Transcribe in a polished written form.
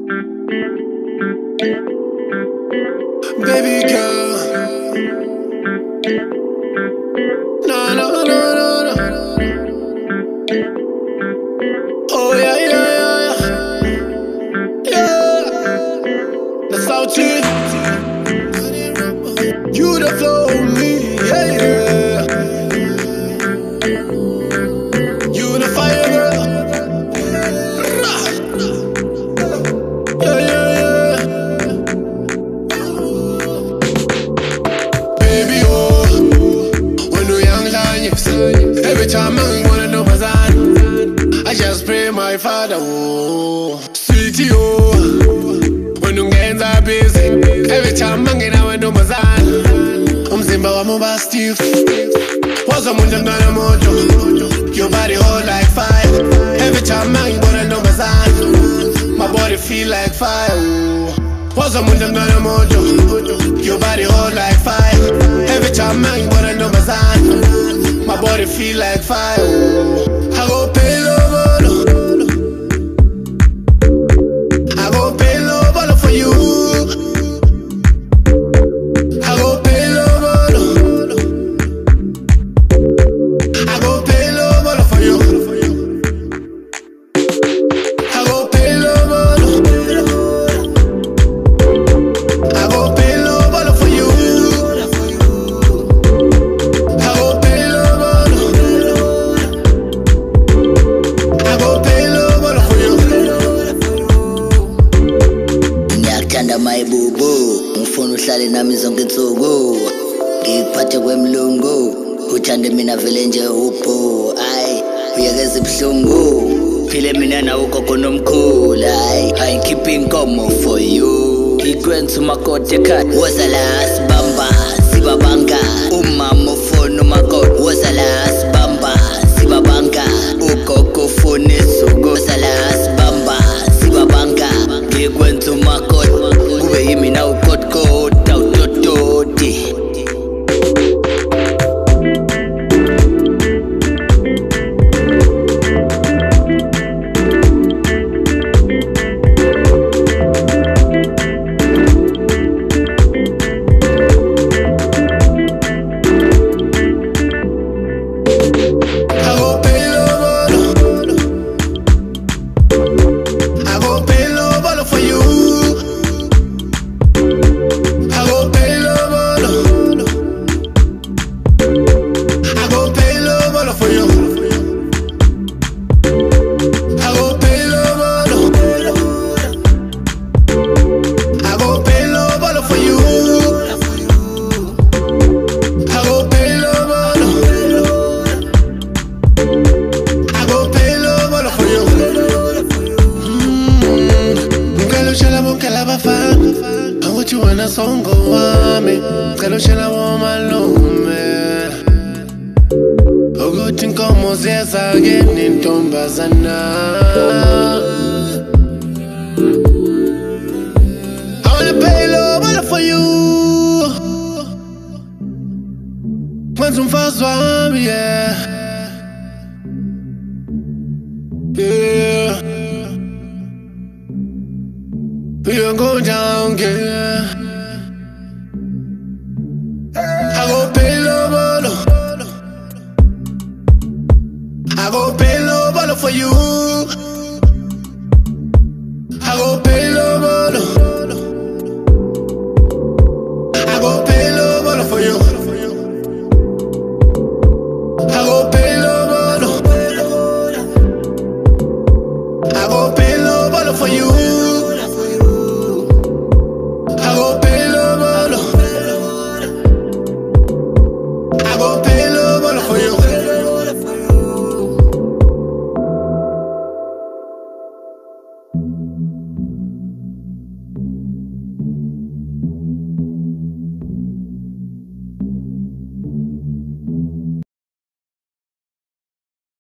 Baby girl, no, no, no, no, no. Oh yeah, yeah, yeah, yeah. That's how it is. You the flow with me, yeah, yeah. You the fire girl, yeah, yeah, yeah. Baby, oh, when we young lions, every time I wanna know my son, I just pray my father, oh, sweetie, oh, when you get that busy, every time I get out and know my son, umzimba wami ba stiff, waza munja mdana mojo, your body hold like fire, every time I wanna know my son, my body feel like fire, oh, waza munja mdana mojo, your body hold like fire, every time I wanna know my son, my body feel like fire, oh, I go pay low, I go pay low for you. I go pay low, I go pay low for you. I go pay low, I go pay low for you. I go pay low, I go pay low for you. Ngiyakuthanda my bubu, ngifuna uhlale nami zonke insuku, ngikuphathe kwemlungu, uthande mina vele nje ubhu, ayi uyekeza ibuhlungu, phile mina nawe ugogo nomkhulu, ayi keep inkomo for you, ikwenza umakoti ekhaya, woza la sibamba sibabanga, umama ufuna umakoti, woza la sibamba sibabanga, ugogo ufuna isuku, woza la sibamba sibabanga, ngikwenza umakoti, kube yimi na ukotikoti awutototi. I want you in a song, go wami. Celo shela wo malume. Ukuthi inkomo ziyeza-ke nentombazana. I wanna pay low for you. Kwenza umfazi wami, yeah. Yeah. We'll go down, yeah. I go pay low, I go pay low for you.